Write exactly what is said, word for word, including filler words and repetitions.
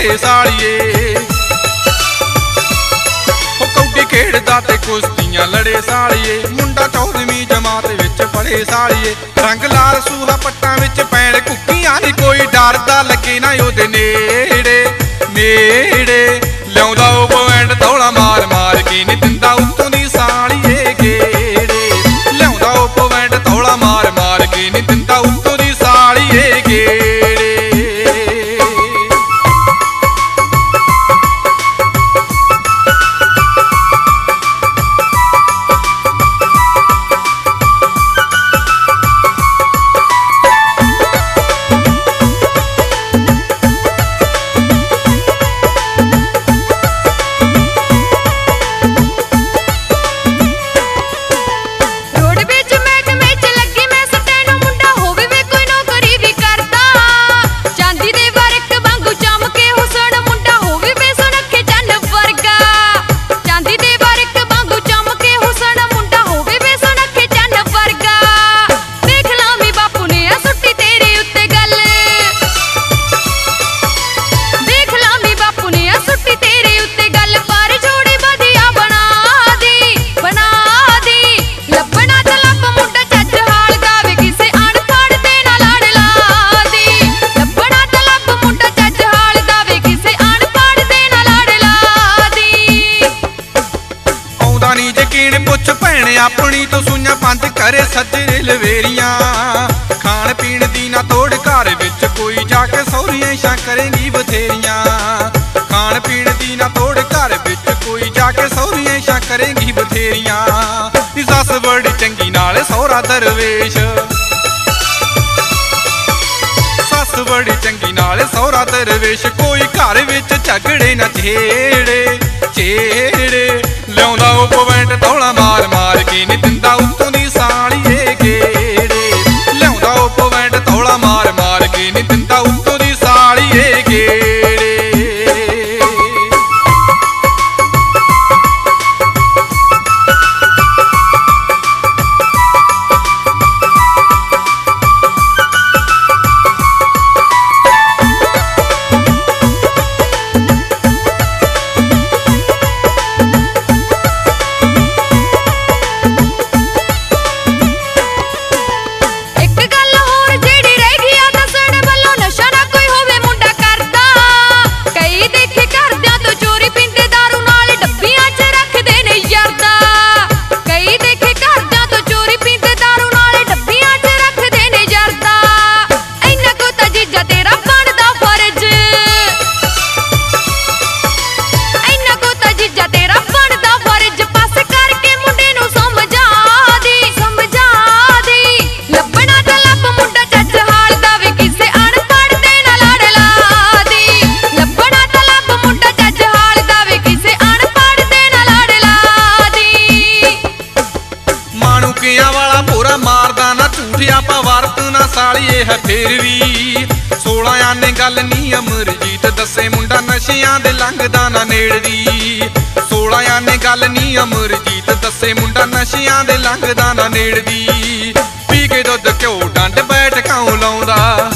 पढ़े सालिए हो कौडी खेड़दा ते कुश्तियां लड़े सालिए मुंडा चौदवीं जमात विच पढ़े सालिए रंग लाल सूहा पट्टां विच पैण कुक्कियां नी कोई डरदा लगे ना ओहदे नेड़े नेड़े लिआउंदा ओ पवैंड धौला मार मार के नी दिंदा उत्तों दी सालिए गेड़े लिआउंदा ओ पवैंड धौला मार मार के नी दिंदा उत्तों दी सालिए गेड़े। पुछ भैने अपनी तो सुइयां पंज करे सजरे लवेरियां खाण पीण दी ना तोड़ घर विच कोई जाके सौहरियां इशां करेंगी बथेरियां खाण पीण दी ना तोड़ घर विच कोई जाके सौहरियां इशां करेंगी बथेरियां सस बड़ी चंगी नाल सौहरा दरवेश सस बड़ी चंगी नाल सौहरा दरवेश कोई घर विच झगड़े ना छेड़े छेड़े लिआउंदा ओ पवैंड धौला मार मार के नी दिंदा उत्तों दी सालिए गेड़े लिआउंदा ओ पवैंड धौला मार मार के नी दिंदा उत्तों दी सालिए गेड़े। सालिए है फिर भी सोलह आने गल नी अमरजीत दसे मुंडा नशियां दे लंघदा ना नेड़दी सोलह आने गल नी अमरजीत दसे मुंडा नशियां दे लंघदा ना नेड़दी पी के दुध घ्यो डंड बैठ काऊं लाउंदा